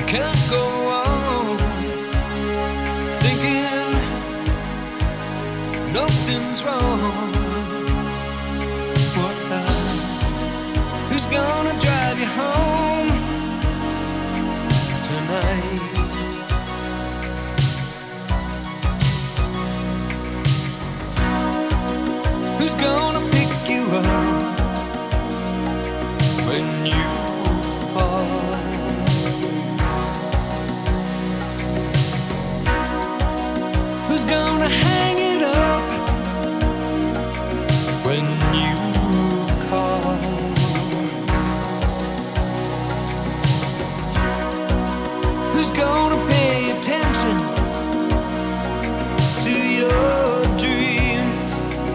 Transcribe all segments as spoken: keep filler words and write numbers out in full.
can't go on thinking nothing's wrong. What now? Who's gonna drive you home tonight? Who's gonna pick you up when you fall? Who's gonna hang it up when you call? Who's gonna pay attention to your dreams?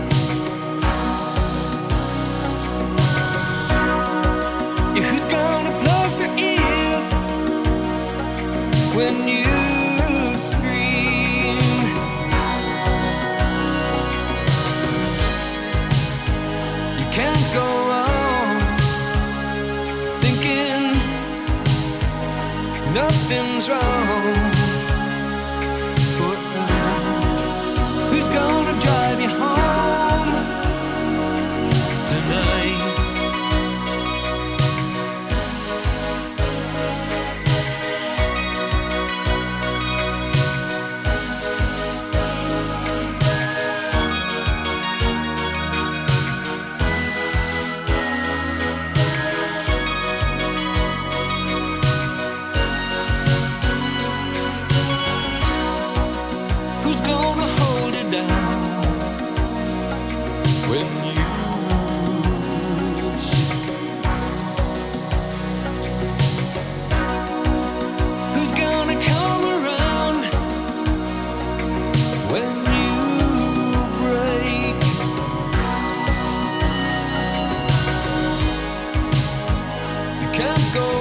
Yeah, who's gonna plug their ears when you can't go on thinking nothing's wrong. Who's gonna drive you home tonight? Who's gonna hold it down when you shake? Who's gonna come around when you break? You can't go